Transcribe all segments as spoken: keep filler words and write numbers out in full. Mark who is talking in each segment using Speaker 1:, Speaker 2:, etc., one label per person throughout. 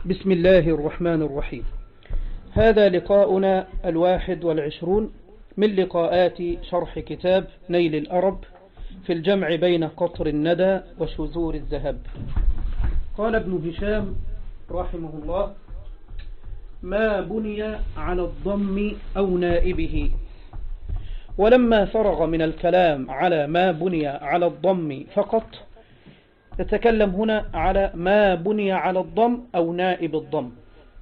Speaker 1: بسم الله الرحمن الرحيم. هذا لقاؤنا الواحد والعشرون من لقاءات شرح كتاب نيل الأرب في الجمع بين قطر الندى وشذور الذهب. قال ابن هشام رحمه الله: ما بني على الضم أو نائبه. ولما فرغ من الكلام على ما بني على الضم فقط، يتكلم هنا على ما بني على الضم أو نائب الضم.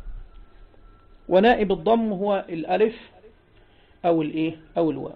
Speaker 1: ونائب الضم هو الألف أو الإيه أو الواو.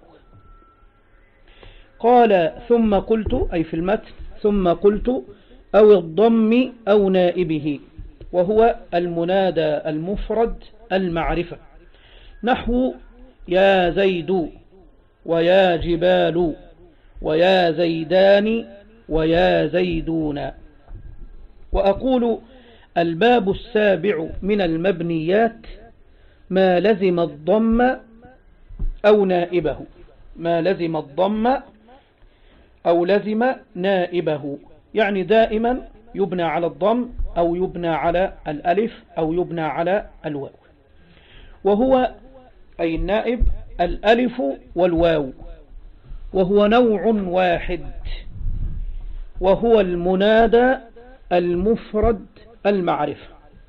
Speaker 1: قال: ثم قلت، أي في المتن: ثم قلت أو الضم أو نائبه، وهو المنادى المفرد المعرفة، نحو يا زيد ويا جبال ويا زيدان ويا زيدون. وأقول: الباب السابع من المبنيات ما لزم الضم أو نائبه، ما لزم الضم أو لزم نائبه، يعني دائما يبنى على الضم أو يبنى على الألف أو يبنى على الواو. وهو أي النائب الألف والواو، وهو نوع واحد، وهو المنادى المفرد المعرفة.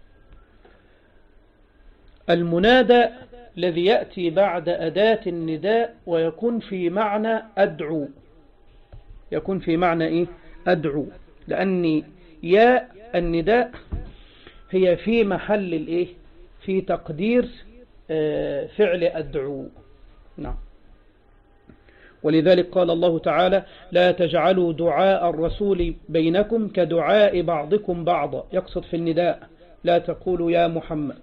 Speaker 1: المنادى الذي يأتي بعد أداة النداء ويكون في معنى أدعو، يكون في معنى إيه؟ أدعو، لأن يا النداء هي في محل الإيه؟ في تقدير آه فعل أدعو. نعم. ولذلك قال الله تعالى: لا تجعلوا دعاء الرسول بينكم كدعاء بعضكم بعضا، يقصد في النداء، لا تقولوا يا محمد.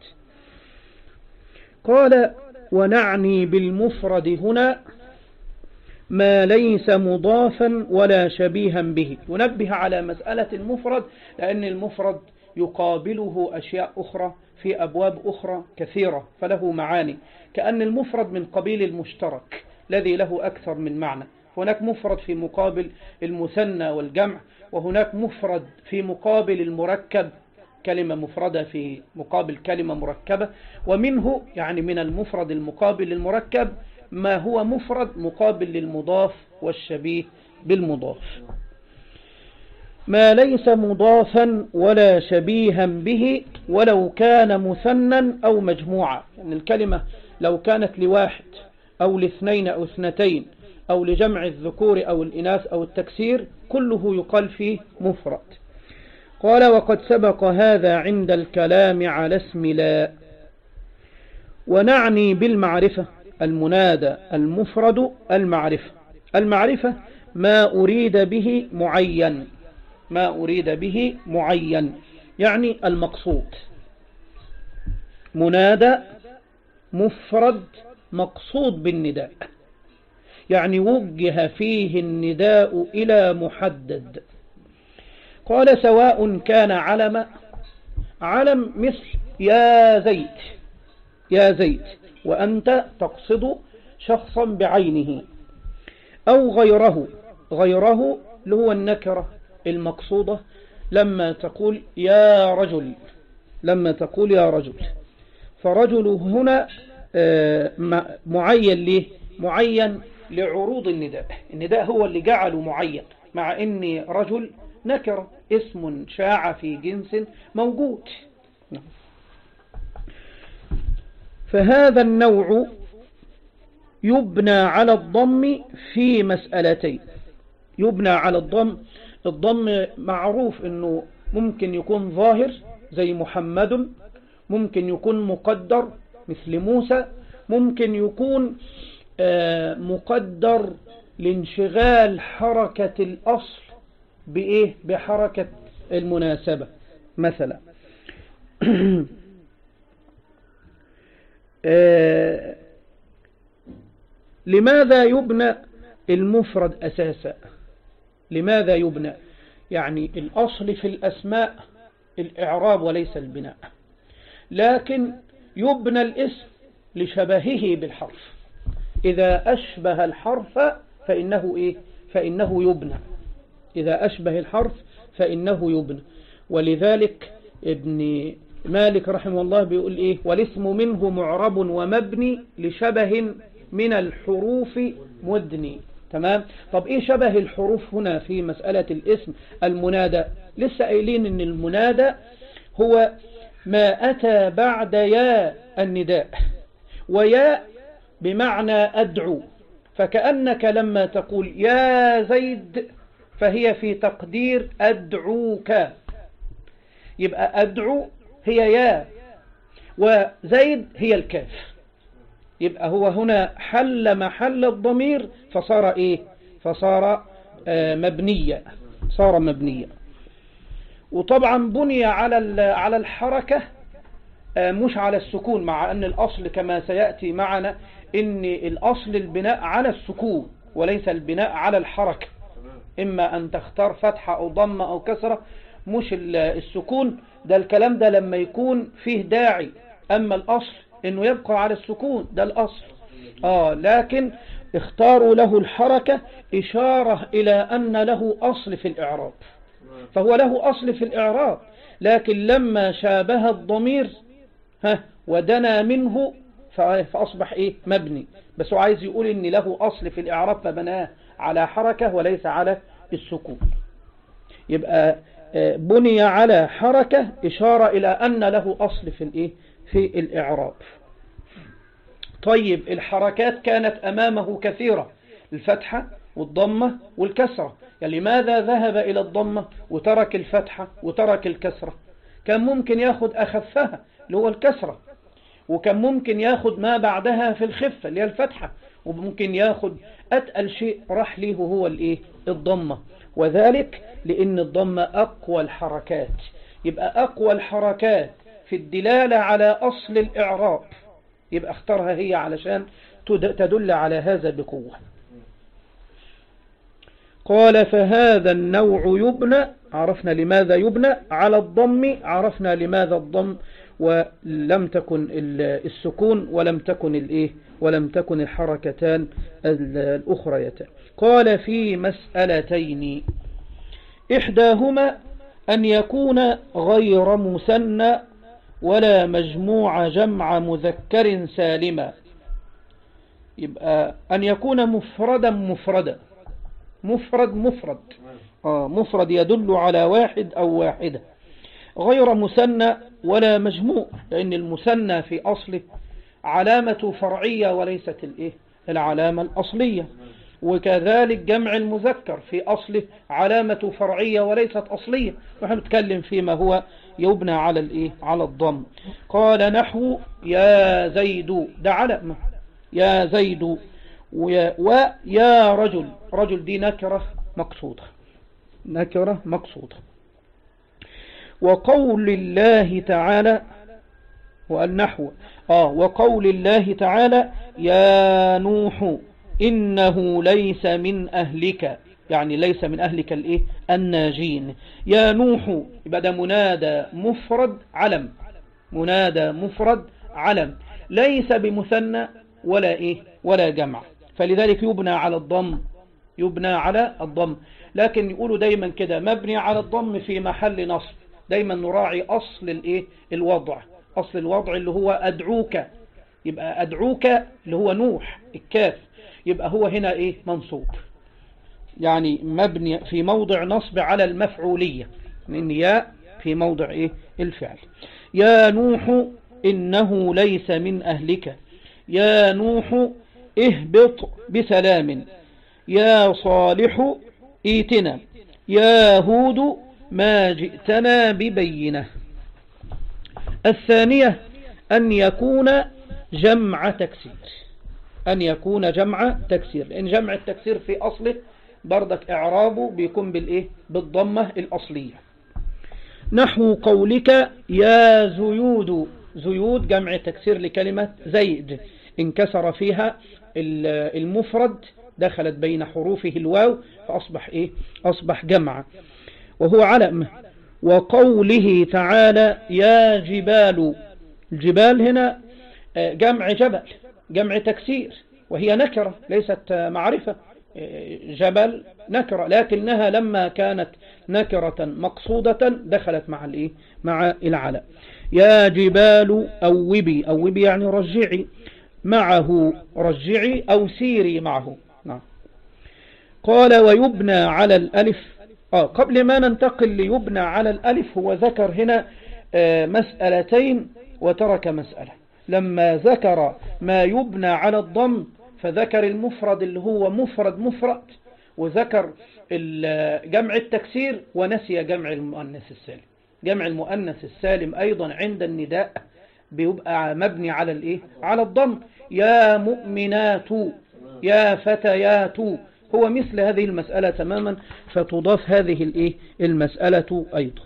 Speaker 1: قال: ونعني بالمفرد هنا ما ليس مضافا ولا شبيها به. ينبه على مسألة المفرد، لأن المفرد يقابله أشياء أخرى في أبواب أخرى كثيرة، فله معاني، كأن المفرد من قبيل المشترك الذي له أكثر من معنى. هناك مفرد في مقابل المثنى والجمع، وهناك مفرد في مقابل المركب، كلمة مفردة في مقابل كلمة مركبة. ومنه يعني من المفرد المقابل للمركب ما هو مفرد مقابل للمضاف والشبيه بالمضاف. ما ليس مضافا ولا شبيها به ولو كان مثنى أو مجموعة، يعني الكلمة لو كانت لواحد أو لاثنين أو اثنتين أو لجمع الذكور أو الإناث أو التكسير، كله يقال فيه مفرد. قال: وقد سبق هذا عند الكلام على اسم لا. ونعني بالمعرفة المنادى المفرد المعرفة. المعرفة ما أريد به معين، ما أريد به معين، يعني المقصود. منادى مفرد مقصود بالنداء، يعني وجه فيه النداء إلى محدد. قال: سواء كان علم، علم مثل يا زيد، يا زيد، وأنت تقصد شخصا بعينه، أو غيره، غيره اللي هو النكرة المقصودة لما تقول يا رجل، لما تقول يا رجل. فرجل هنا معين ليه؟ معين لعروض النداء، النداء هو اللي جعله معين، مع ان رجل نكرة اسم شاع في جنس موجود. فهذا النوع يبنى على الضم في مسألتين. يبنى على الضم، الضم معروف انه ممكن يكون ظاهر زي محمد، ممكن يكون مقدر مثل موسى، ممكن يكون مقدر لانشغال حركة الأصل بإيه؟ بحركة المناسبة مثلا. لماذا يبنى المفرد أساسا؟ لماذا يبنى؟ يعني الأصل في الأسماء الإعراب وليس البناء، لكن يبنى الاسم لشبهه بالحرف. إذا أشبه الحرف فإنه إيه؟ فإنه يبنى. إذا أشبه الحرف فإنه يبنى. ولذلك ابن مالك رحمه الله بيقول إيه؟ والاسم منه معرب ومبني لشبه من الحروف مدني. تمام. طب إيه شبه الحروف هنا في مسألة الاسم؟ المنادى. لسه قايلين إن المنادى هو ما أتى بعد يا النداء، ويا بمعنى أدعو، فكأنك لما تقول يا زيد فهي في تقدير أدعوك، يبقى أدعو هي يا وزيد هي الكاف، يبقى هو هنا حل محل الضمير فصار إيه؟ فصار آه مبنية، صار مبنية. وطبعا بني على على الحركة آه مش على السكون، مع أن الأصل كما سيأتي معنا إن الأصل البناء على السكون وليس البناء على الحركة، إما أن تختار فتحة أو ضمة أو كسرة، مش السكون ده. الكلام ده لما يكون فيه داعي، أما الأصل إنه يبقى على السكون، ده الأصل. آه لكن اختاروا له الحركة إشارة إلى أن له أصل في الإعراب، فهو له أصل في الإعراب، لكن لما شابه الضمير ها ودنا منه فأصبح إيه؟ مبني. بس هو عايز يقول إن له أصل في الإعراب فبناه على حركة وليس على السكون، يبقى بني على حركة إشارة إلى أن له أصل في الإيه؟ في الإعراب. طيب الحركات كانت أمامه كثيرة، الفتحة والضمة والكسرة، يعني لماذا ذهب إلى الضمة وترك الفتحة وترك الكسرة؟ كان ممكن ياخد أخفها اللي هو الكسرة، وكان ممكن ياخد ما بعدها في الخفة اللي هي الفتحة، وممكن ياخد أتقل شيء راح ليه وهو الإيه؟ الضمة، وذلك لأن الضمة أقوى الحركات، يبقى أقوى الحركات في الدلالة على أصل الإعراب، يبقى اختارها هي علشان تدل على هذا بقوة. قال فهذا النوع يبنى، عرفنا لماذا يبنى على الضم، عرفنا لماذا الضم ولم تكن السكون ولم تكن الايه ولم تكن الحركتان الأخريتان. قال في مسألتين، إحداهما أن يكون غير مثنى ولا مجموع جمع مذكر سالما، يبقى أن يكون مفردا مفردا، مفرد مفرد آه مفرد يدل على واحد أو واحدة، غير مثنى ولا مجموع، لأن المثنى في أصله علامة فرعية وليست الإيه؟ العلامة الأصلية، وكذلك جمع المذكر في أصله علامة فرعية وليست أصلية، ونحن نتكلم فيما هو يبنى على الإيه؟ على الضم. قال نحو يا زيد، ده علامة يا زيد، ويا, ويا رجل، رجل دي نكرة مقصودة، نكرة مقصودة. وقول الله تعالى والنحو آه وقول الله تعالى يا نوح إنه ليس من أهلك، يعني ليس من أهلك الإيه؟ الناجين. يا نوح يبقى ده منادى مفرد علم، منادى مفرد علم، ليس بمثنى ولا إيه؟ ولا جمع، فلذلك يبنى على الضم، يبنى على الضم. لكن يقولوا دايما كده مبني على الضم في محل نصب، دايما نراعي أصل الإيه؟ الوضع، أصل الوضع اللي هو أدعوك، يبقى أدعوك اللي هو نوح الكاف، يبقى هو هنا إيه؟ منصوب، يعني مبني في موضع نصب على المفعولية، لأن يا في موضع إيه؟ الفعل. يا نوح إنه ليس من أهلك، يا نوح اهبط بسلام، يا صالح ايتنا، يا هود ما جئتنا ببينة. الثانية أن يكون جمع تكسير، أن يكون جمع تكسير، لأن جمع التكسير في أصله بردك إعرابه بيكون بالإيه؟ بالضمة الأصلية. نحو قولك يا زيود، زيود جمع تكسير لكلمة زيد، انكسر فيها المفرد، دخلت بين حروفه الواو فأصبح إيه؟ أصبح جمع وهو علم. وقوله تعالى يا جبال، الجبال هنا جمع جبل، جمع تكسير، وهي نكرة ليست معرفة، جبل نكرة، لكنها لما كانت نكرة مقصودة دخلت مع الإيه؟ مع العلم. يا جبال أوبي، أوبي يعني رجعي، معه رجعي أو سيري معه. نعم. قال ويبنى على الألف. آه قبل ما ننتقل ليبنى على الألف، هو ذكر هنا آه مسألتين وترك مسألة. لما ذكر ما يبنى على الضم فذكر المفرد اللي هو مفرد مفرد، وذكر جمع التكسير، ونسي جمع المؤنث السالم. جمع المؤنث السالم أيضا عند النداء بيبقى مبني على الإيه؟ على الضم. يا مؤمنات، يا فتيات، هو مثل هذه المسألة تماما، فتضاف هذه الإيه؟ المسألة أيضا.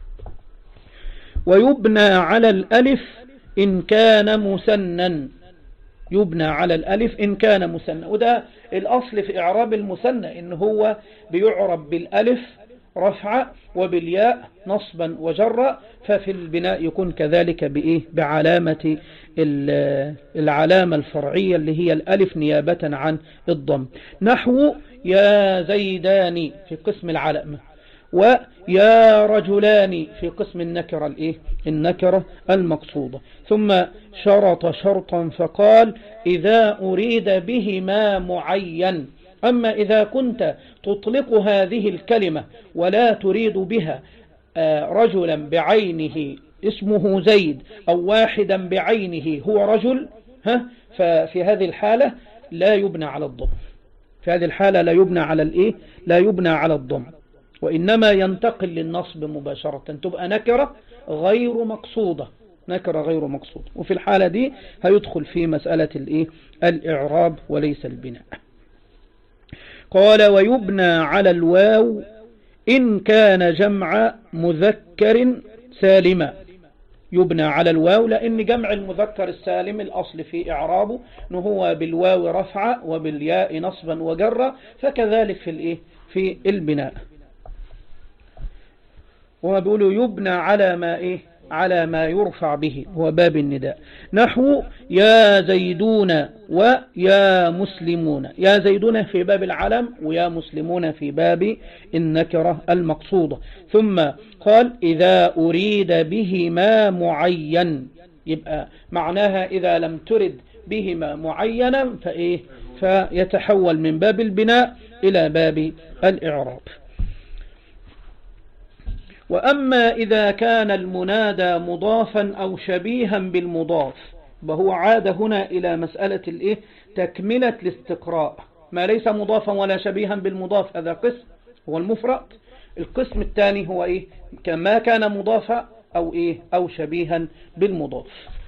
Speaker 1: ويبنى على الألف إن كان مسنًا، يبنى على الألف إن كان مسنى. وده الأصل في إعراب المثنى، إن هو بيعرب بالألف رفع وبالياء نصبا وجرا، ففي البناء يكون كذلك بإيه؟ بعلامة العلامة الفرعية اللي هي الألف نيابة عن الضم. نحو يا زيدان في قسم العلامة، ويا رجلان في قسم النكرة الإيه؟ النكرة المقصودة. ثم شرط شرطا فقال إذا أريد بهما معين. أما إذا كنت تطلق هذه الكلمة ولا تريد بها رجلا بعينه اسمه زيد، أو واحدا بعينه هو رجل، ها، ففي هذه الحالة لا يبنى على الضم. في هذه الحالة لا يبنى على الإيه؟ لا يبنى على الضم، وإنما ينتقل للنصب مباشرة، تبقى نكرة غير مقصودة، نكرة غير مقصودة. وفي الحالة دي هيدخل في مسألة الإيه؟ الإعراب وليس البناء. قال ويبنى على الواو إن كان جمع مذكر سالما. يبنى على الواو لأن جمع المذكر السالم الأصل في إعرابه أنه هو بالواو رفع وبالياء نصبا وجرا، فكذلك في الإيه؟ في البناء. وما بيقولوا يبنى على ما إيه؟ على ما يرفع به، هو باب النداء. نحو يا زيدون ويا مسلمون. يا زيدون في باب العلم، ويا مسلمون في باب النكرة المقصودة. ثم قال إذا أريد بهما معين، يبقى معناها إذا لم ترد بهما معينا فإيه؟ فيتحول من باب البناء إلى باب الإعراب. وأما إذا كان المنادى مضافا أو شبيها بالمضاف، وهو عاد هنا إلى مسألة الإيه؟ تكملة الاستقراء. ما ليس مضافا ولا شبيها بالمضاف هذا قسم هو المفرد. القسم الثاني هو إيه؟ كما كان مضافا أو إيه؟ أو شبيها بالمضاف.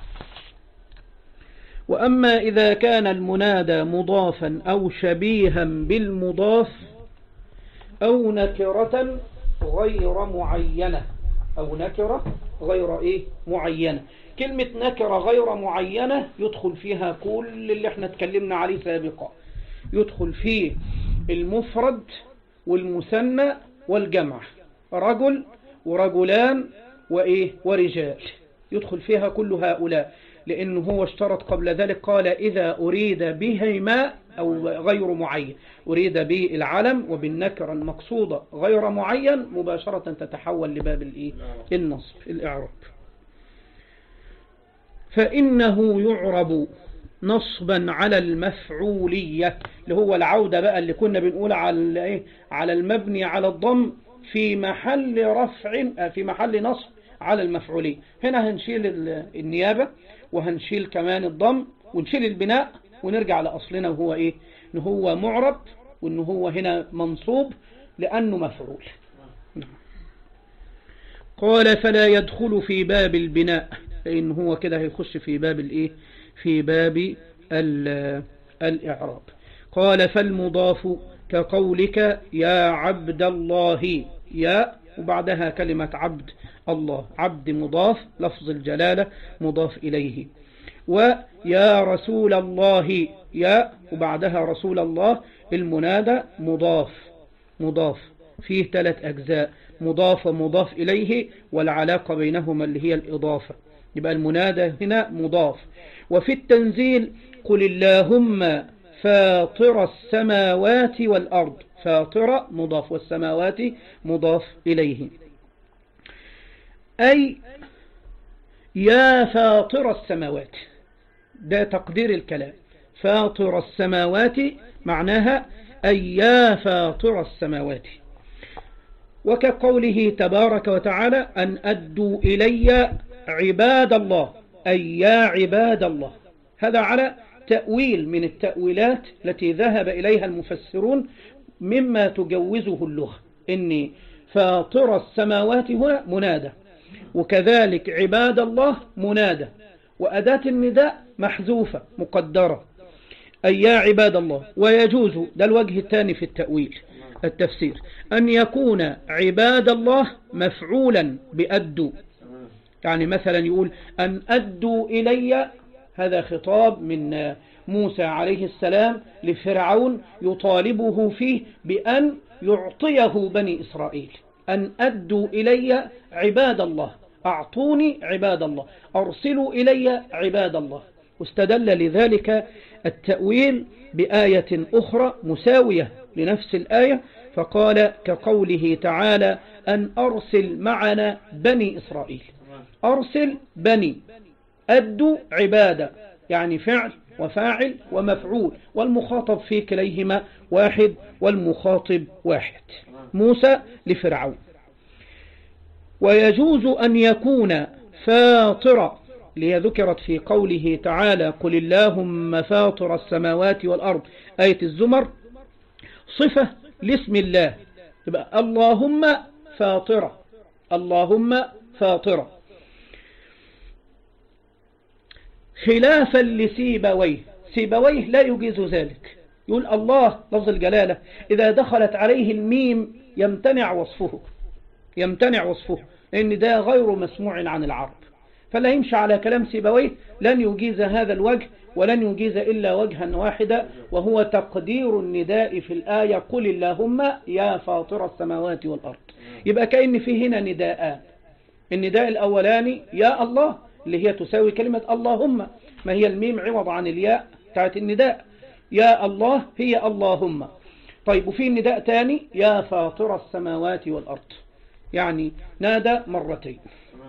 Speaker 1: وأما إذا كان المنادى مضافا أو شبيها بالمضاف أو نكرة غير معينة، أو نكرة غير إيه؟ معينة. كلمة نكرة غير معينة يدخل فيها كل اللي احنا اتكلمنا عليه سابقا، يدخل فيه المفرد والمثنى والجمع، رجل ورجلان وإيه؟ ورجال، يدخل فيها كل هؤلاء، لأنه هو اشترط قبل ذلك قال إذا أريد بهما أو غير معين، أريد بالعلم وبالنكرة المقصودة غير معين مباشرة تتحول لباب الإيه؟ النصب الإعراب. فإنه يعرب نصبا على المفعولية، اللي هو العودة بقى اللي كنا بنقول على إيه؟ على المبني على الضم في محل رفع، في محل نصب على المفعولية. هنا هنشيل النيابة وهنشيل كمان الضم ونشيل البناء ونرجع لأصلنا، وهو إيه؟ إنه هو معرب، وإنه هو هنا منصوب لأنه مفعول. قال فلا يدخل في باب البناء، لأنه هو كده هيخش في باب الإيه؟ في باب الإعراب. قال فالمضاف كقولك يا عبد الله، يا وبعدها كلمة عبد الله، عبد مضاف لفظ الجلالة مضاف إليه. ويا رسول الله، يا وبعدها رسول الله المنادى مضاف مضاف فيه ثلاث أجزاء، مضاف ومضاف إليه والعلاقة بينهما اللي هي الإضافة، يبقى المنادى هنا مضاف. وفي التنزيل قل اللهم فاطر السماوات والأرض، فاطر مضاف، والسماوات مضاف إليه. أي يا فاطر السماوات، ده تقدير الكلام. فاطر السماوات معناها أي يا فاطر السماوات. وكقوله تبارك وتعالى أن أدوا إلي عباد الله، أي يا عباد الله. هذا على تأويل من التأويلات التي ذهب إليها المفسرون مما تجوزه اللغة، إن فاطر السماوات هنا منادى، وكذلك عباد الله منادى، وأداة النداء محذوفة مقدرة، أي يا عباد الله. ويجوز، ده الوجه الثاني في التأويل التفسير، أن يكون عباد الله مفعولا بأدوا، يعني مثلا يقول أن أدوا إلي، هذا خطاب من موسى عليه السلام لفرعون يطالبه فيه بأن يعطيه بني إسرائيل، أن أدوا إلي عباد الله، أعطوني عباد الله، أرسلوا إلي عباد الله. واستدل لذلك التأويل بآية أخرى مساوية لنفس الآية، فقال كقوله تعالى أن أرسل معنا بني إسرائيل. أرسل بني، أدوا عبادة، يعني فعل وفاعل ومفعول، والمخاطب في كليهما واحد والمخاطب واحد، موسى لفرعون. ويجوز أن يكون فاطر، لهي ذكرت في قوله تعالى قل اللهم فاطر السماوات والأرض، آية الزمر، صفة لاسم الله، يبقى اللهم فاطرة، اللهم فاطرة، خلافا لسيبويه. سيبويه لا يجيز ذلك، يقول الله لفظ الجلالة إذا دخلت عليه الميم يمتنع وصفه، يمتنع وصفه، لأن ده غير مسموع عن العرب، فلا يمشي على كلام سيبويه، لن يجيز هذا الوجه، ولن يجيز إلا وجها واحدا، وهو تقدير النداء في الآية قل اللهم يا فاطر السماوات والأرض. يبقى كأن فيه هنا نداءان، النداء الأولاني يا الله اللي هي تساوي كلمة اللهم، ما هي الميم عوض عن الياء بتاعت النداء، يا الله هي اللهم. طيب وفي نداء تاني يا فاطر السماوات والأرض، يعني نادى مرتين.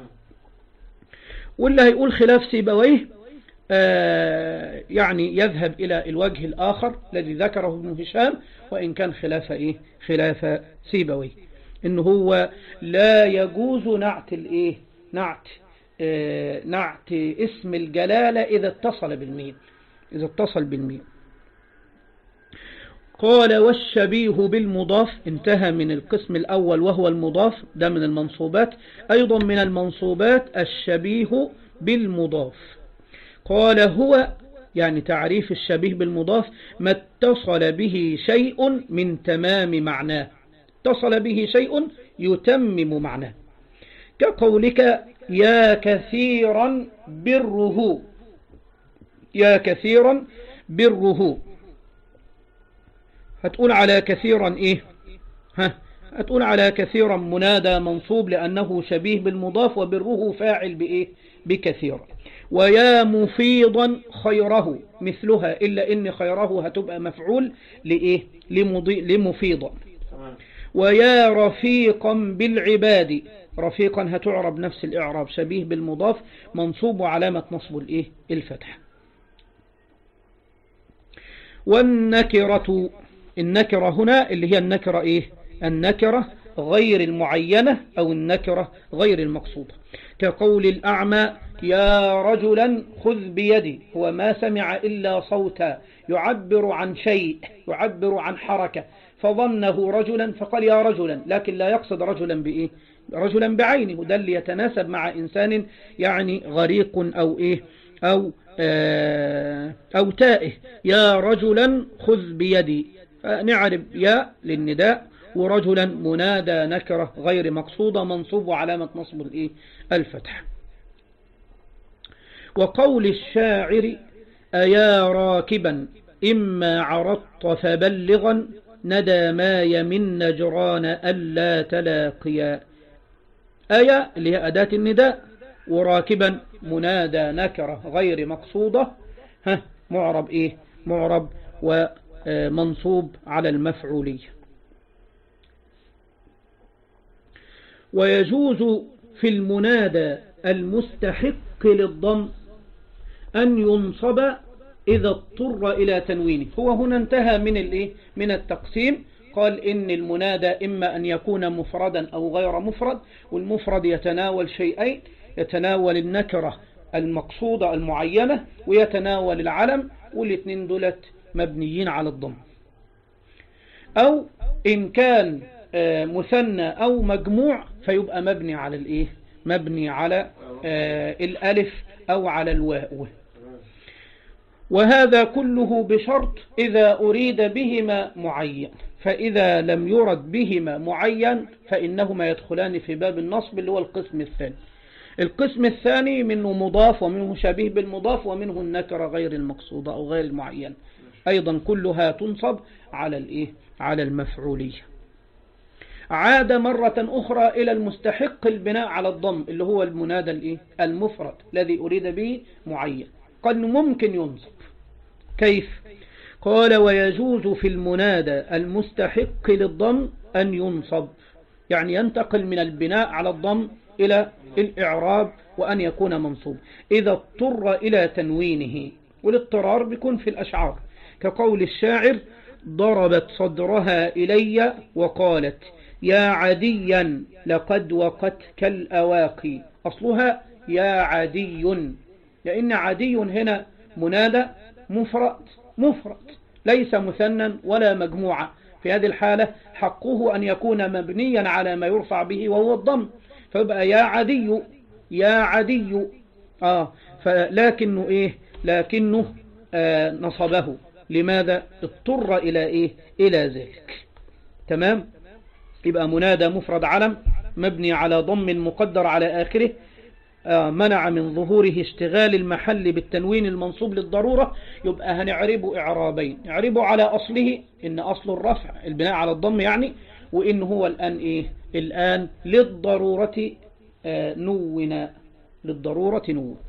Speaker 1: واللي هيقول خلاف سيبويه آه يعني يذهب إلى الوجه الآخر الذي ذكره ابن هشام، وإن كان خلاف إيه خلاف سيبويه، إنه هو لا يجوز نعت الإيه نعت آه نعت اسم الجلالة إذا اتصل بالميم، إذا اتصل بالميم. قال والشبيه بالمضاف، انتهى من القسم الأول وهو المضاف، ده من المنصوبات. أيضا من المنصوبات الشبيه بالمضاف. قال هو يعني تعريف الشبيه بالمضاف ما اتصل به شيء من تمام معناه، اتصل به شيء يتمم معناه، كقولك يا كثيرا بره، يا كثيرا بره، هتقول على كثيرا ايه ها هتقول على كثيرا منادى منصوب لأنه شبيه بالمضاف، وبره فاعل بايه بكثيرا. ويا مفيضا خيره مثلها، إلا إن خيره هتبقى مفعول لإيه لمفيضا. ويا رفيقا بالعباد، رفيقا هتعرب نفس الإعراب، شبيه بالمضاف منصوب وعلامة نصب الإيه الفتح. والنكرة، النكرة هنا اللي هي النكرة إيه النكرة غير المعينة أو النكرة غير المقصودة، كقول الأعمى يا رجلا خذ بيدي، هو ما سمع إلا صوتا يعبر عن شيء، يعبر عن حركة، فظنه رجلا فقال يا رجلا، لكن لا يقصد رجلا بإيه رجلا بعينه، ده اللي يتناسب مع إنسان يعني غريق أو إيه أو آه أو تائه. يا رجلا خذ بيدي، نعرب يا للنداء، ورجلا منادى نكرة غير مقصودة منصوب وعلامة نصب الإيه الفتح. وقول الشاعر أيا راكبا إما عرضت فبلغا ندى ماي من نجران ألا تلاقيا، أيا اللي هي أداة النداء، وراكبا منادى نكرة غير مقصودة، ها معرب إيه معرب ومنصوب على المفعولية. ويجوز في المنادى المستحق للضم أن ينصب إذا اضطر إلى تنوينه. هو هنا انتهى من الإيه؟ من التقسيم. قال إن المنادى إما أن يكون مفردا أو غير مفرد، والمفرد يتناول شيئين، يتناول النكرة المقصودة المعينة ويتناول العلم، والاثنين دولت مبنيين على الضم. أو إن كان مثنى أو مجموع فيبقى مبني على الإيه؟ مبني على الألف أو على الواو. وهذا كله بشرط إذا أريد بهما معين، فإذا لم يرد بهما معين فإنهما يدخلان في باب النصب اللي هو القسم الثاني. القسم الثاني منه مضاف ومنه شبيه بالمضاف ومنه النكرة غير المقصودة أو غير المعين، أيضا كلها تنصب على الإيه؟ على المفعولية. عاد مرة أخرى إلى المستحق البناء على الضم اللي هو المنادى الإيه؟ المفرد الذي أريد به معين، قد ممكن ينصب. كيف؟ قال ويجوز في المنادى المستحق للضم أن ينصب، يعني ينتقل من البناء على الضم إلى الإعراب وأن يكون منصوب إذا اضطر إلى تنوينه. والاضطرار بيكون في الأشعار كقول الشاعر: ضربت صدرها إلي وقالت يا عديا لقد وقتك الأواقي. أصلها يا عدي، لأن عدي هنا منادى مفرد مفرد ليس مثنى ولا مجموعة. في هذه الحالة حقه أن يكون مبنيا على ما يرفع به وهو الضم، فيبقى يا عدي يا عدي آه فلكنه إيه؟ لكنه آه نصبه. لماذا؟ اضطر إلى إيه؟ إلى ذلك. تمام؟ يبقى منادى مفرد علم مبني على ضم مقدر على آخره، آه منع من ظهوره اشتغال المحل بالتنوين المنصوب للضرورة. يبقى هنعربه إعرابين، نعربه على أصله إن أصل الرفع البناء على الضم يعني، وإن هو الآن إيه؟ الآن للضرورة آه نونا، للضرورة نون.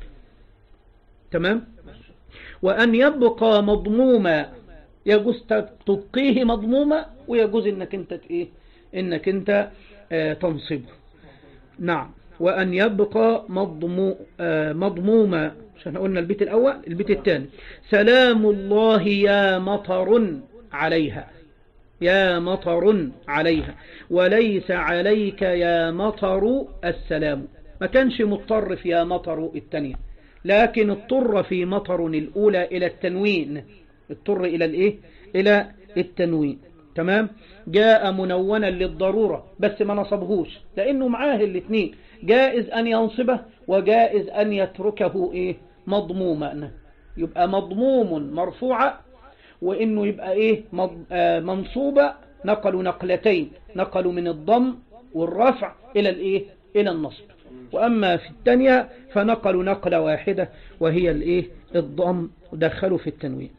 Speaker 1: تمام؟ وأن يبقى مضموما، يجوز تبقيه مضموما ويجوز إنك أنت إيه؟ إنك أنت آه تنصبه. نعم. وأن يبقى مضمو آه مضموما، عشان قلنا البيت الأول. البيت الثاني: سلام الله يا مطر عليها، يا مطر عليها، وليس عليك يا مطر السلام. ما كانش مضطر في يا مطر الثانية، لكن اضطر في مطر الأولى إلى التنوين، اضطر إلى الإيه؟ إلى التنوين. تمام؟ جاء منونا للضرورة بس ما نصبهوش لأنه معاه الاثنين، جائز أن ينصبه وجائز أن يتركه إيه؟ مضموما. يبقى مضموم مرفوعة، وإنه يبقى إيه؟ آه منصوبة. نقلوا نقلتين، نقلوا من الضم والرفع إلى الإيه؟ إلى النصب. وأما في الثانية فنقلوا نقلة واحدة وهي الإيه؟ الضم، ودخلوا في التنوين.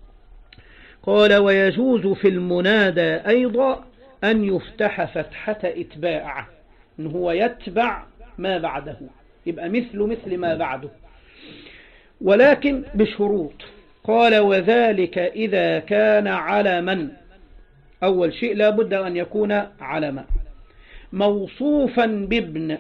Speaker 1: قال ويجوز في المنادى أيضا أن يفتح فتحة إتباع، إن هو يتبع ما بعده، يبقى مثل مثل ما بعده، ولكن بشروط. قال وذلك إذا كان علما. أول شيء لا بد أن يكون علما موصوفا بابن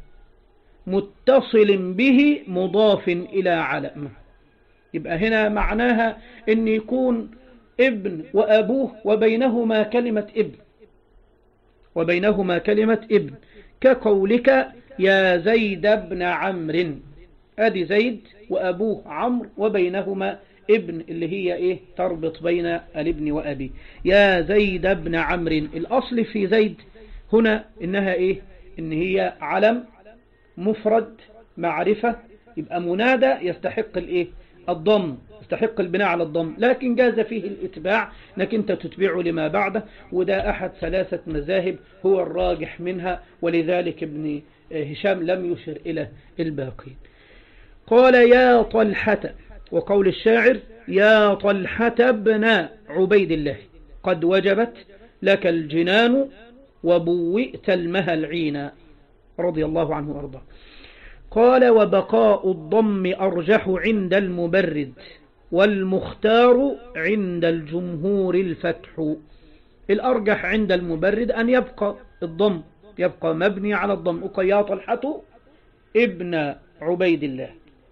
Speaker 1: متصل به مضاف إلى علم. يبقى هنا معناها أن يكون ابن وأبوه وبينهما كلمة ابن، وبينهما كلمة ابن، كقولك يا زيد بن عمرو. ادي زيد وأبوه عمرو وبينهما ابن اللي هي ايه؟ تربط بين الابن وأبيه. يا زيد بن عمرو، الأصل في زيد هنا إنها ايه؟ إن هي علم مفرد معرفة، يبقى منادى يستحق الايه؟ الضم، يستحق البناء على الضم، لكن جاز فيه الاتباع انك انت تتبعه لما بعده، وده احد ثلاثة مذاهب هو الراجح منها، ولذلك ابن هشام لم يشر الى الباقين. قال يا طلحة، وقول الشاعر يا طلحة ابن عبيد الله قد وجبت لك الجنان وبوئت المها العينا، رضي الله عنه وارضاه. قال وبقاء الضم أرجح عند المبرد، والمختار عند الجمهور الفتح. الأرجح عند المبرد أن يبقى الضم يبقى مبني على الضم. أقيا طلحة ابن عبيد الله.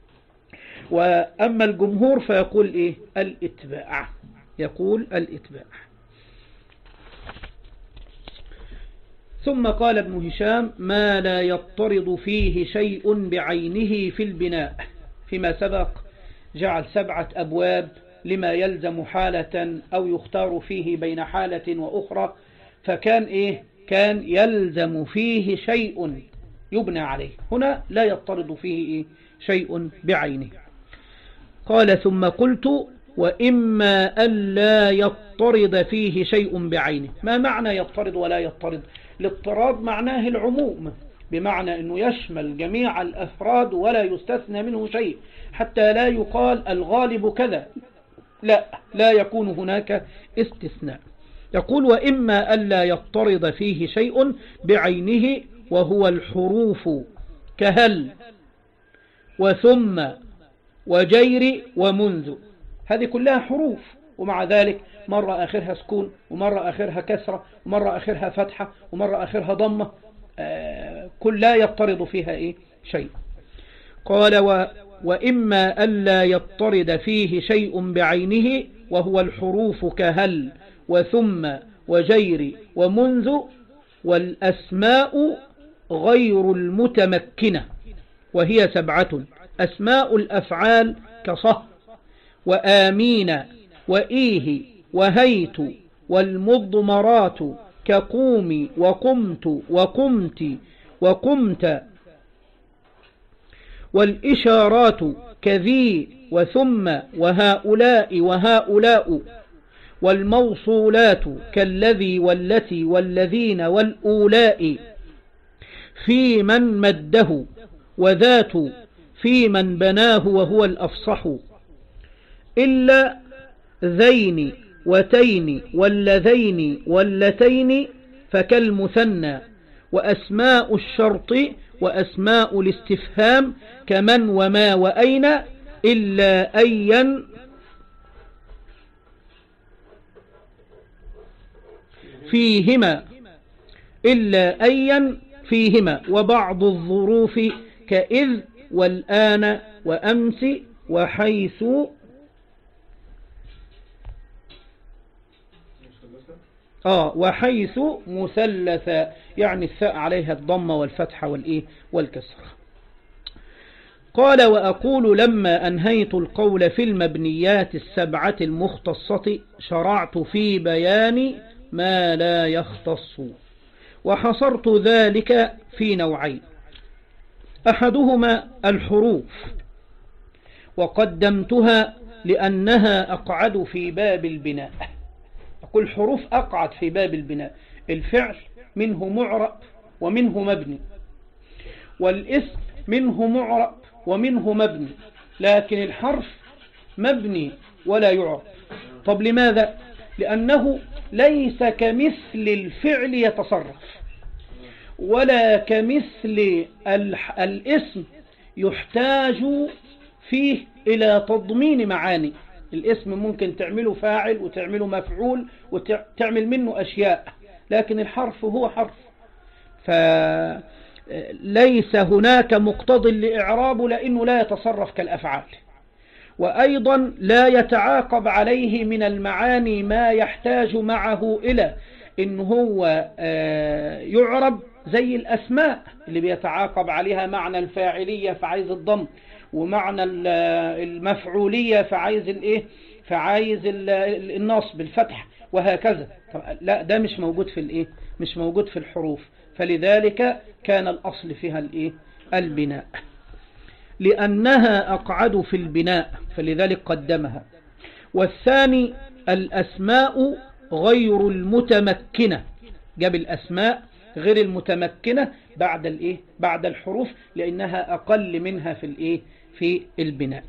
Speaker 1: وأما الجمهور فيقول إيه؟ الإتباع، يقول الإتباع. ثم قال ابن هشام: ما لا يضطرد فيه شيء بعينه في البناء. فيما سبق جعل سبعة أبواب لما يلزم حالة أو يختار فيه بين حالة وأخرى، فكان إيه؟ كان يلزم فيه شيء يبنى عليه. هنا لا يضطرد فيه إيه؟ شيء بعينه. قال: ثم قلت: وإما ألا يضطرد فيه شيء بعينه. ما معنى يضطرد ولا يضطرد؟ الاضطراد معناه العموم، بمعنى أنه يشمل جميع الأفراد ولا يستثنى منه شيء، حتى لا يقال الغالب كذا، لا لا يكون هناك استثناء. يقول: وإما ألا يضطرد فيه شيء بعينه، وهو الحروف كهل وثم وجير ومنذ. هذه كلها حروف، ومع ذلك مرة آخرها سكون، ومرة آخرها كسرة، ومرة آخرها فتحة، ومرة آخرها ضمة، آه كل لا يضطرد فيها إيه؟ شيء. قال: و وإما ألا يضطرد فيه شيء بعينه، وهو الحروف كهل وثم وجير ومنذ، والأسماء غير المتمكنة، وهي سبعة: أسماء الأفعال كصه وآمين وإيه وهيت، والمضمرات كقوم وقمت وقمت وقمت، والإشارات كذي وثم وهؤلاء وهؤلاء، والموصولات كالذي والتي والذين والأولاء، في من مده، وذات في من بناه وهو الأفصح، إلا ذين وتين واللذين واللتين فكالمثنى، وأسماء الشرط وأسماء الاستفهام كمن وما وأين، إلا أيا فيهما إلا أيا فيهما، وبعض الظروف كإذ والآن وأمس وحيث آه وحيث مثلثا، يعني الثاء عليها الضمة والفتحة والإيه والكسرة. قال: وأقول لما أنهيت القول في المبنيات السبعة المختصة، شرعت في بيان ما لا يختص، وحصرت ذلك في نوعين: أحدهما الحروف، وقدمتها لأنها أقعد في باب البناء. كل حروف أقعد في باب البناء. الفعل منه معرب ومنه مبني، والاسم منه معرب ومنه مبني، لكن الحرف مبني ولا يعرب. طب لماذا؟ لأنه ليس كمثل الفعل يتصرف، ولا كمثل الاسم يحتاج فيه إلى تضمين معاني. الاسم ممكن تعمله فاعل وتعمله مفعول وتعمل منه أشياء، لكن الحرف هو حرف، فليس هناك مقتضى لإعرابه لأنه لا يتصرف كالأفعال، وأيضا لا يتعاقب عليه من المعاني ما يحتاج معه إلى إن هو يعرب، زي الأسماء اللي بيتعاقب عليها معنى الفاعلية فعايز الضم، ومعنى المفعولية فعايز الايه فعايز النصب الفتح، وهكذا. لا، ده مش موجود في الايه مش موجود في الحروف، فلذلك كان الأصل فيها الايه البناء، لأنها أقعد في البناء فلذلك قدمها. والثاني الأسماء غير المتمكنة، جاب الأسماء غير المتمكنة بعد الايه بعد الحروف، لأنها أقل منها في الايه في البناء.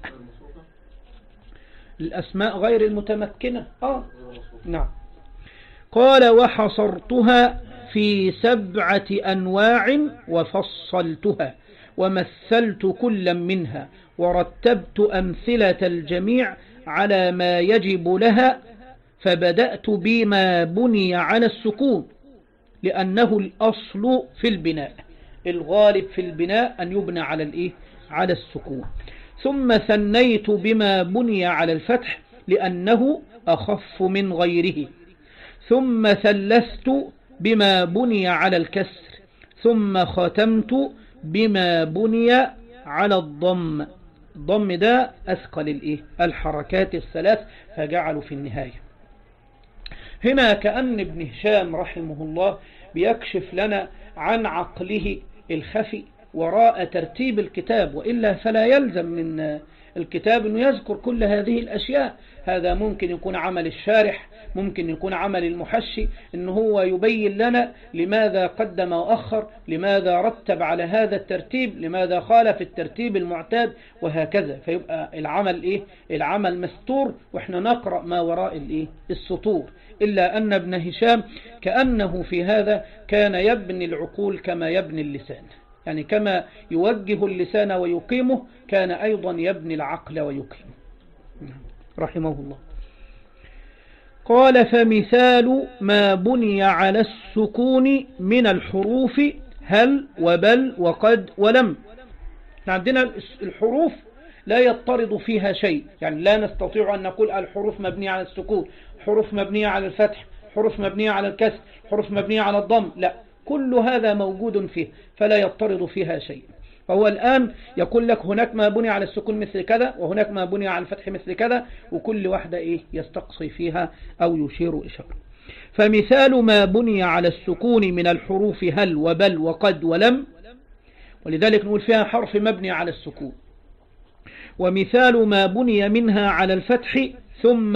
Speaker 1: الأسماء غير المتمكنة آه نعم. قال: وحصرتها في سبعة أنواع وفصلتها، ومثلت كلا منها، ورتبت أمثلة الجميع على ما يجب لها، فبدأت بما بني على السكون، لأنه الأصل في البناء، الغالب في البناء أن يبنى على الإيه؟ على السكون. ثم ثنيت بما بني على الفتح لأنه أخف من غيره. ثم ثلثت بما بني على الكسر. ثم ختمت بما بني على الضم. الضم ده أثقل الإيه؟ الحركات الثلاث، فجعلوا في النهاية. هنا كأن ابن هشام رحمه الله بيكشف لنا عن عقله الخفي وراء ترتيب الكتاب، وإلا فلا يلزم من الكتاب أنه يذكر كل هذه الأشياء. هذا ممكن يكون عمل الشارح، ممكن يكون عمل المحشي، أنه هو يبين لنا لماذا قدم وأخر، لماذا رتب على هذا الترتيب، لماذا خالف الترتيب المعتاد، وهكذا. فيبقى العمل إيه؟ العمل مستور، وإحنا نقرأ ما وراء الإيه؟ السطور. إلا أن ابن هشام كأنه في هذا كان يبني العقول كما يبني اللسان، يعني كما يوجه اللسان ويقيمه كان أيضا يبني العقل ويقيمه رحمه الله. قال: فمثال ما بني على السكون من الحروف هل وبل وقد ولم. عندنا الحروف لا يضطرد فيها شيء، يعني لا نستطيع أن نقول الحروف مبنية على السكون، حروف مبنية على الفتح، حروف مبنية على الكسر، حروف مبنية على الضم، لا، كل هذا موجود فيه فلا يضطرد فيها شيء. فهو الآن يقول لك هناك ما بني على السكون مثل كذا، وهناك ما بني على الفتح مثل كذا، وكل واحدة إيه يستقصي فيها أو يشير إشارة. فمثال ما بني على السكون من الحروف هل وبل وقد ولم، ولذلك نقول فيها حرف مبني على السكون. ومثال ما بني منها على الفتح ثم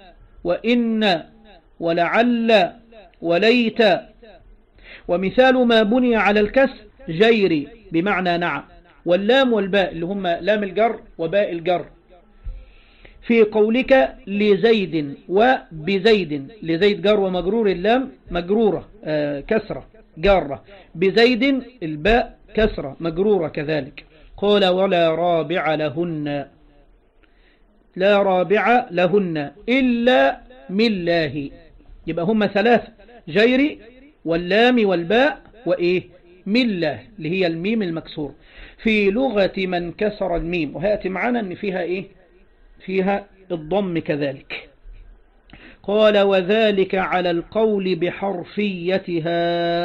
Speaker 1: وإن ولعل وليت. ومثال ما بني على الكسر جيري بمعنى نعم، واللام والباء اللي هم لام الجر وباء الجر. في قولك لزيد وبزيد، لزيد جر ومجرور، اللام مجرورة آه كسرة جارة، بزيد الباء كسرة مجرورة كذلك. قال: ولا رابع لهن، لا رابع لهن إلا من الله. يبقى هم ثلاثة: جيري واللام والباء وإيه؟ من الله اللي هي الميم المكسور. في لغة من كسر الميم، وهيأتي معنا أن فيها إيه؟ فيها الضم كذلك. قال: وذلك على القول بحرفيتها،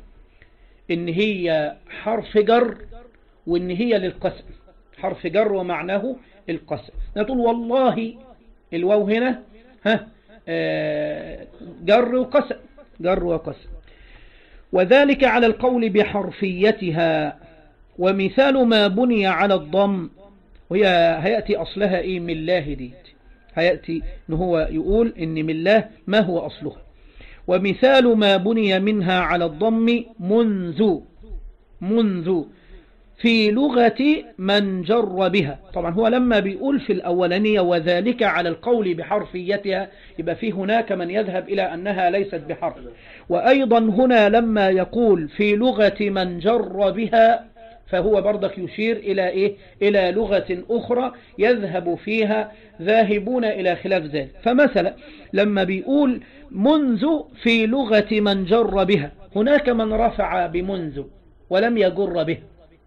Speaker 1: إن هي حرف جر وإن هي للقسم، حرف جر ومعناه القسم. نقول والله الواو هنا ها آه جر وقسم، جر وقسم. وذلك على القول بحرفيتها. ومثال ما بني على الضم، وهي هيأتي أصلها إيه؟ من الله دي، هيأتي إن هو يقول إن من الله ما هو أصلها. ومثال ما بني منها على الضم منذ، منذ في لغة من جر بها. طبعا هو لما بيقول في الأولانية وذلك على القول بحرفيتها، يبقى في هناك من يذهب إلى أنها ليست بحرف. وأيضا هنا لما يقول في لغة من جر بها، فهو برضك يشير إلى إيه؟ إلى لغة أخرى يذهب فيها ذاهبون إلى خلاف ذلك. فمثلا لما بيقول منذ في لغة من جر بها، هناك من رفع بمنذ ولم يجر به،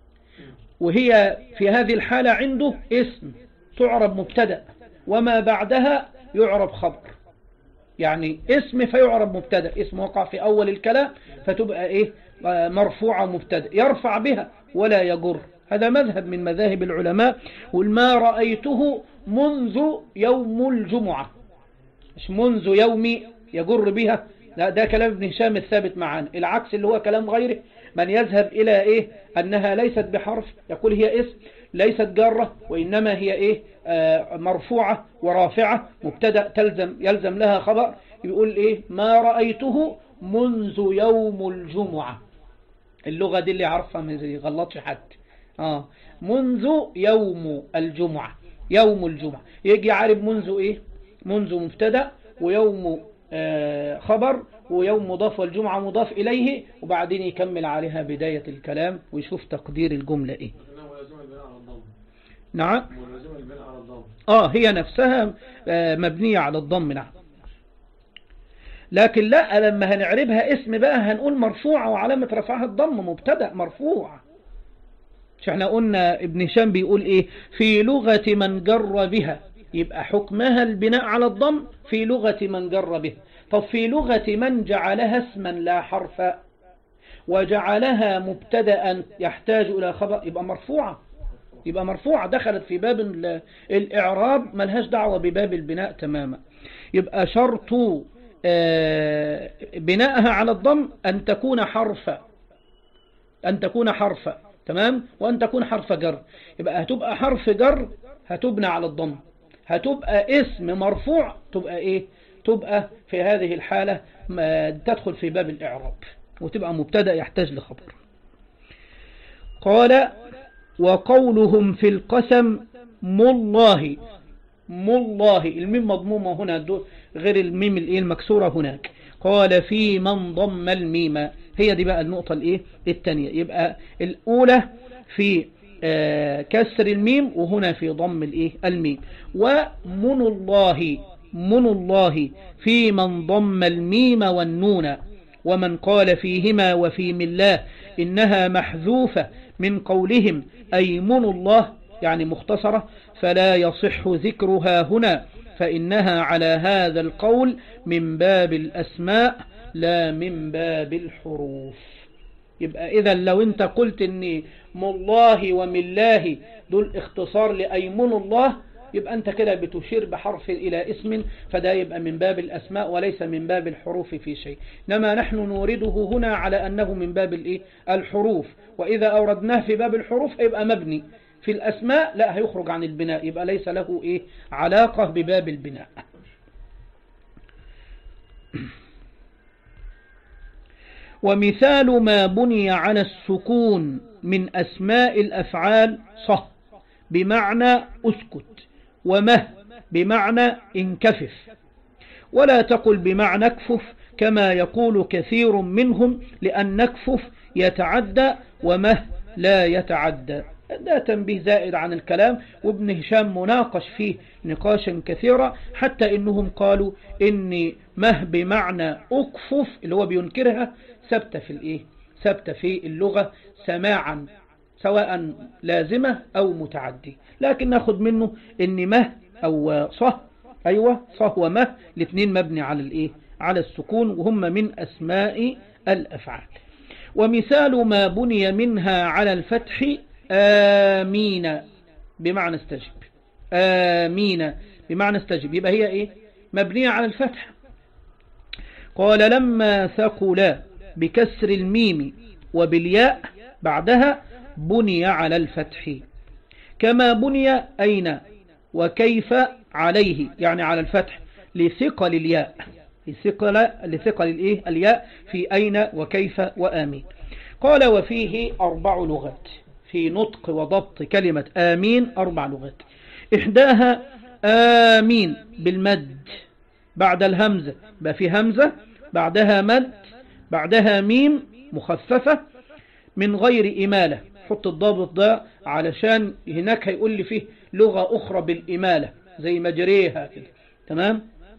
Speaker 1: وهي في هذه الحالة عنده اسم تعرب مبتدأ وما بعدها يعرب خبر، يعني اسم فيعرب مبتدأ، اسم وقع في أول الكلام فتبقى إيه؟ مرفوعة مبتدأ، يرفع بها ولا يجر. هذا مذهب من مذاهب العلماء. وما رأيته منذ يوم الجمعة، مش منذ يومي يجر بها، لا، ده كلام ابن هشام الثابت معانا. العكس اللي هو كلام غيره، من يذهب إلى إيه؟ أنها ليست بحرف، يقول هي اسم ليست جارة وإنما هي إيه؟ آه مرفوعة ورافعة مبتدأ تلزم يلزم لها خبر. يقول إيه؟ ما رأيته منذ يوم الجمعة. اللغة دي اللي عرفها ما يغلطش حد. آه منذ يوم الجمعة، يوم الجمعة يجي عارف منذ إيه؟ منذ مبتدأ، ويوم آه خبر، ويوم مضاف والجمعة مضاف إليه، وبعدين يكمل عليها بداية الكلام ويشوف تقدير الجملة إيه. نعم، آه هي نفسها آه مبنية على الضم. نعم. لكن لا، لما هنعربها اسم بقى هنقول مرفوعة وعلامة رفعها الضم، مبتدأ مرفوع. مش احنا قلنا ابن هشام بيقول ايه؟ في لغة من جر بها، يبقى حكمها البناء على الضم في لغة من جر بها. طب في لغة من جعلها اسما لا حرفا وجعلها مبتدأ يحتاج إلى خبر، يبقى مرفوعة، يبقى مرفوعة دخلت في باب الإعراب، ملهاش دعوة بباب البناء تماما. يبقى شرط بناءها على الضم أن تكون حرفا، أن تكون حرفا، تمام، وأن تكون حرف جر. يبقى هتبقى حرف جر هتبنى على الضم، هتبقى اسم مرفوع تبقى إيه؟ تبقى في هذه الحالة تدخل في باب الإعراب وتبقى مبتدأ يحتاج لخبر. قال وقولهم في القسم مالله، مالله الميم مضمومة هنا غير الميم المكسورة هناك. قال في من ضم الميم، هي دي بقى النقطة الايه الثانية. يبقى الأولى في آه كسر الميم، وهنا في ضم الايه الميم. ومن الله، من الله في من ضم الميم والنون. ومن قال فيهما وفي من الله إنها محذوفة من قولهم أي من الله يعني مختصرة، فلا يصح ذكرها هنا، فإنها على هذا القول من باب الأسماء لا من باب الحروف. يبقى إذا لو أنت قلت أن مالله ومالله دول اختصار لأيمن الله، يبقى أنت كده بتشير بحرف إلى اسم، فده يبقى من باب الأسماء وليس من باب الحروف في شيء. إنما نحن نورده هنا على أنه من باب الإيه؟ الحروف، وإذا أوردناه في باب الحروف يبقى مبني، في الأسماء لا هيخرج عن البناء، يبقى ليس له إيه؟ علاقة بباب البناء. ومثال ما بني على السكون من أسماء الأفعال صه بمعنى أسكت، ومه بمعنى انكفف، ولا تقل بمعنى اكفف كما يقول كثير منهم، لأن اكفف يتعدى ومه لا يتعدى. ده تنبيه زائد عن الكلام، وابن هشام مناقش فيه نقاشا كثيرا، حتى إنهم قالوا إن مه بمعنى أكفف اللي هو بينكرها ثبت في الإيه؟ ثبت في اللغة سماعا، سواء لازمة أو متعدي. لكن ناخد منه إن مه أو صه، أيوة صه ومه الاثنين مبني على الإيه؟ على السكون، وهم من أسماء الأفعال. ومثال ما بني منها على الفتح آمين بمعنى استجب، آمين بمعنى استجب، يبقى هي إيه؟ مبنية على الفتح. قال لما ثقل بكسر الميم وبالياء بعدها بني على الفتح، كما بني أين وكيف عليه، يعني على الفتح لثقل الياء، لثقل, لثقل الإيه؟ الياء في أين وكيف وآمين. قال وفيه أربع لغات في نطق وضبط كلمة آمين، أربع لغات. إحداها آمين بالمد بعد الهمزة، بقى في همزة بعدها مد بعدها ميم مخففة من غير إمالة. حط الضابط ده علشان هناك هيقول لي فيه لغة أخرى بالإمالة زي مجريها كده، تمام.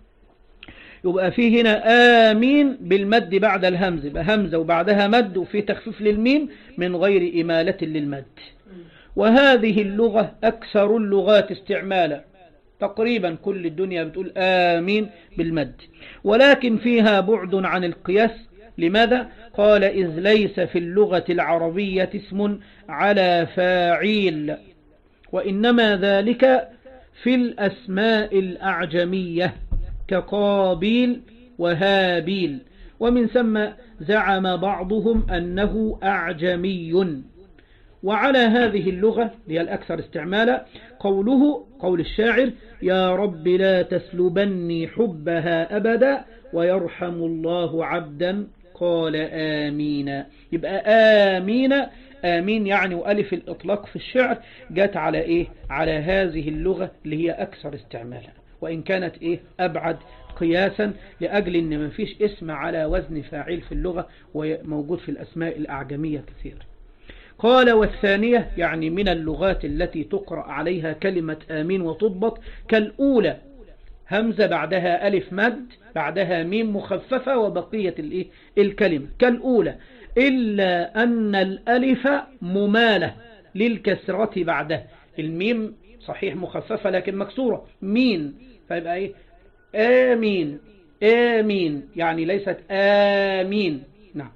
Speaker 1: يبقى فيه هنا آمين بالمد بعد الهمزة، يبقى همزة وبعدها مد وفي تخفيف للميم من غير إمالة للمد. وهذه اللغة أكثر اللغات استعمالا، تقريبا كل الدنيا بتقول آمين بالمد، ولكن فيها بعد عن القياس. لماذا؟ قال إذ ليس في اللغة العربية اسم على فاعيل، وإنما ذلك في الأسماء الأعجمية كقابيل وهابيل، ومن ثم زعم بعضهم أنه أعجمي. وعلى هذه اللغة هي الأكثر استعمالا قوله قول الشاعر يا رب لا تسلبني حبها أبدا ويرحم الله عبدا قال آمين. يبقى آمين، آمين يعني وألف الإطلاق في الشعر جت على إيه؟ على هذه اللغة اللي هي أكثر استعمالا، وإن كانت إيه؟ أبعد قياسا، لأجل أن ما فيش اسم على وزن فاعل في اللغة وموجود في الأسماء الأعجمية كثير. قال والثانية يعني من اللغات التي تقرأ عليها كلمة آمين وتضبط كالأولى همزة بعدها ألف مد بعدها ميم مخففة وبقية الإيه الكلمة كالأولى، إلا أن الألف ممالة للكسرة بعدها. الميم صحيح مخففة لكن مكسورة مين، فيبقى إيه آمين آمين يعني ليست آمين. نعم.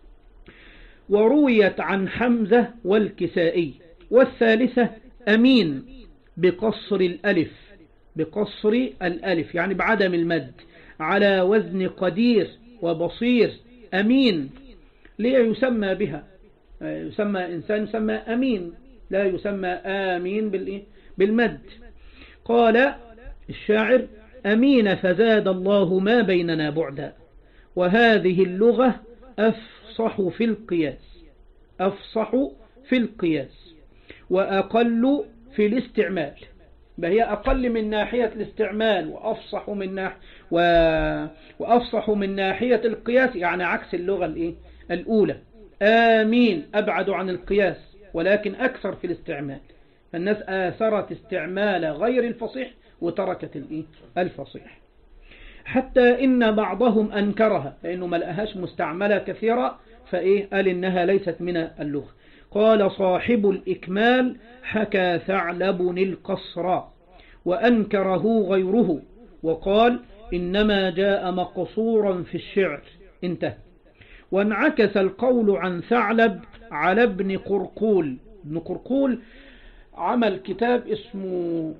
Speaker 1: ورويت عن حمزة والكسائي. والثالثة أمين بقصر الألف، بقصر الألف يعني بعدم المد، على وزن قدير وبصير. أمين ليه يسمى بها؟ يسمى إنسان يسمى أمين، لا يسمى آمين بالمد. قال الشاعر أمين فزاد الله ما بيننا بعدا، وهذه اللغة أفصح في القياس، أفصح في القياس وأقل في الاستعمال. فهي أقل من ناحية الاستعمال وأفصح من ناحية و... وأفصح من ناحية القياس، يعني عكس اللغة الإيه؟ الأولى. آمين أبعد عن القياس ولكن أكثر في الاستعمال، فالناس آثرت استعمال غير الفصيح وتركت الإيه؟ الفصيح، حتى إن بعضهم أنكرها لأنه ما لقاهاش مستعملة كثيرة، فإيه قال إنها ليست من اللغة. قال صاحب الإكمال حكى ثعلب القصر وأنكره غيره، وقال إنما جاء مقصورا في الشعر. انتهى. وانعكس القول عن ثعلب على ابن قرقول. ابن قرقول عمل كتاب اسمه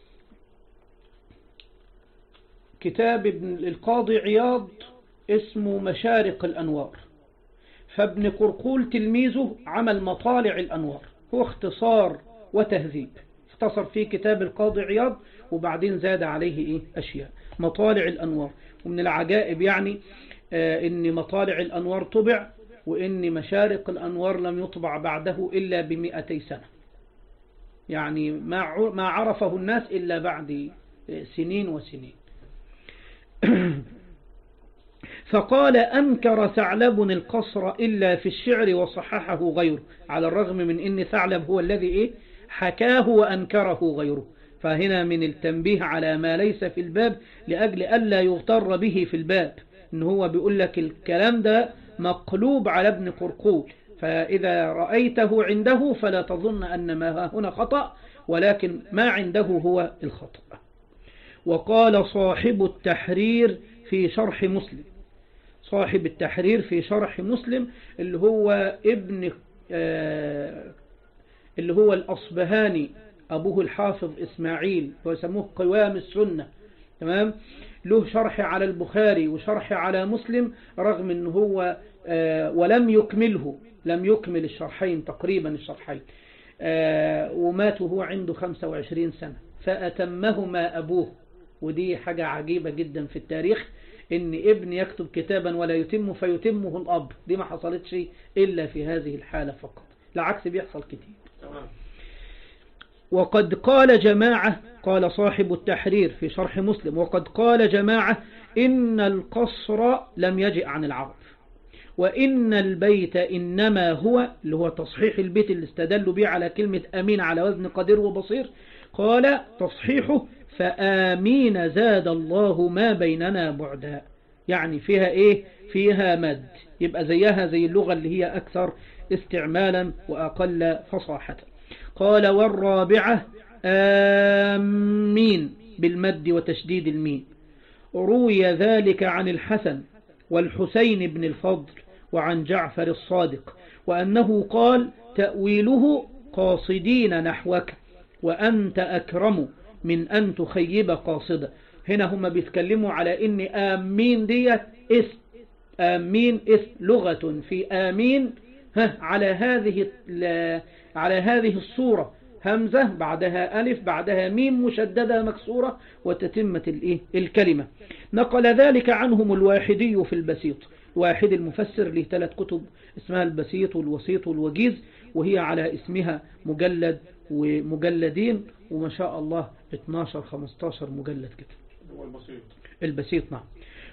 Speaker 1: كتاب ابن القاضي عياض اسمه مشارق الأنوار، فابن قرقول تلميذه عمل مطالع الأنوار، هو اختصار وتهذيب، اختصر فيه كتاب القاضي عياض وبعدين زاد عليه إيه أشياء. مطالع الأنوار، ومن العجائب يعني آه إن مطالع الأنوار طبع وإن مشارق الأنوار لم يطبع بعده إلا بمئتي سنة، يعني ما ما عرفه الناس إلا بعد سنين وسنين. فقال أنكر ثعلب القصر إلا في الشعر وصححه غيره، على الرغم من أن ثعلب هو الذي إيه حكاه وأنكره غيره. فهنا من التنبيه على ما ليس في الباب لأجل ألا يغتر به في الباب، إن هو بيقول لك الكلام ده مقلوب على ابن قرقول، فإذا رأيته عنده فلا تظن أن ما هنا خطأ، ولكن ما عنده هو الخطأ. وقال صاحب التحرير في شرح مسلم، صاحب التحرير في شرح مسلم اللي هو ابن آه اللي هو الأصبهاني، أبوه الحافظ إسماعيل، ويسموه قوام السنة، تمام، له شرح على البخاري وشرح على مسلم، رغم أنه هو آه ولم يكمله، لم يكمل الشرحين تقريبا الشرحين، آه ومات وهو عنده خمسة وعشرين سنة فأتمهما أبوه. ودي حاجة عجيبة جدا في التاريخ، ان ابن يكتب كتابا ولا يتم فيتمه الأب، دي ما حصلتش إلا في هذه الحالة فقط، العكس بيحصل كتير. وقد قال جماعة، قال صاحب التحرير في شرح مسلم، وقد قال جماعة إن القصر لم يجئ عن العرب، وإن البيت إنما هو اللي هو تصحيح البيت اللي استدلوا به على كلمة أمين على وزن قدير وبصير، قال تصحيحه فآمين زاد الله ما بيننا بعدا، يعني فيها إيه فيها مد، يبقى زيها زي اللغة اللي هي أكثر استعمالا وأقل فصاحة. قال والرابعة آمين بالمد وتشديد الميم. روي ذلك عن الحسن والحسين بن الفضل وعن جعفر الصادق، وأنه قال تأويله قاصدين نحوك وأنت أكرم من أن تخيب قاصدة. هنا هم بيتكلموا على إن آمين ديت اسم، آمين اسم لغة في آمين ها على هذه على هذه الصورة، همزة بعدها ألف بعدها ميم مشددة مكسورة وتتمة الإيه الكلمة. نقل ذلك عنهم الواحدي في البسيط، واحد المفسر له ثلاث كتب اسمها البسيط والوسيط والوجيز، وهي على اسمها مجلد ومجلدين، وما شاء الله اثناشر خمستاشر مجلد كده.
Speaker 2: هو البسيط
Speaker 1: البسيط نعم.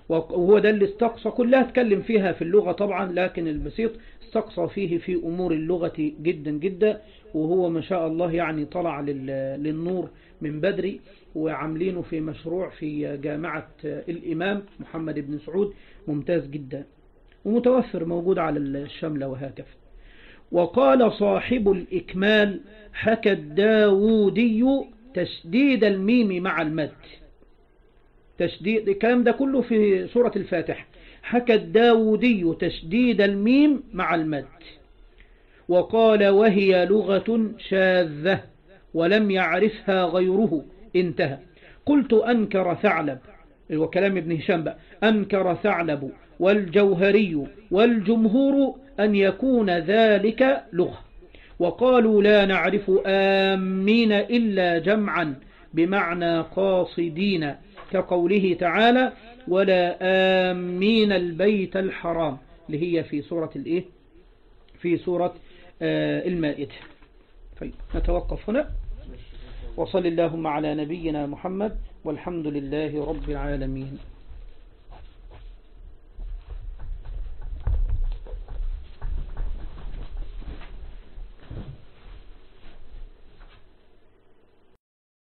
Speaker 1: وهو ده اللي استقصى، كلها اتكلم فيها في اللغة طبعا، لكن البسيط استقصى فيه في أمور اللغة جدا جدا. وهو ما شاء الله يعني طلع للنور من بدري، وعاملينه في مشروع في جامعة الإمام محمد بن سعود، ممتاز جدا ومتوفر موجود على الشاملة وهكذا. وقال صاحب الإكمال: حكى الداودي تشديد الميم مع المد. تشديد الكلام ده كله في سورة الفاتحة. حكى الداودي تشديد الميم مع المد. وقال: وهي لغة شاذة ولم يعرفها غيره. انتهى. قلت: أنكر ثعلب، وكلام ابن هشام بقى، أنكر ثعلب والجوهري والجمهور أن يكون ذلك لغة، وقالوا لا نعرف آمين إلا جمعا بمعنى قاصدين، كقوله تعالى: ولا آمين البيت الحرام، اللي هي في سورة الإيه؟ في سورة آه المائدة. طيب نتوقف هنا، وصل اللهم على نبينا محمد، والحمد لله رب العالمين.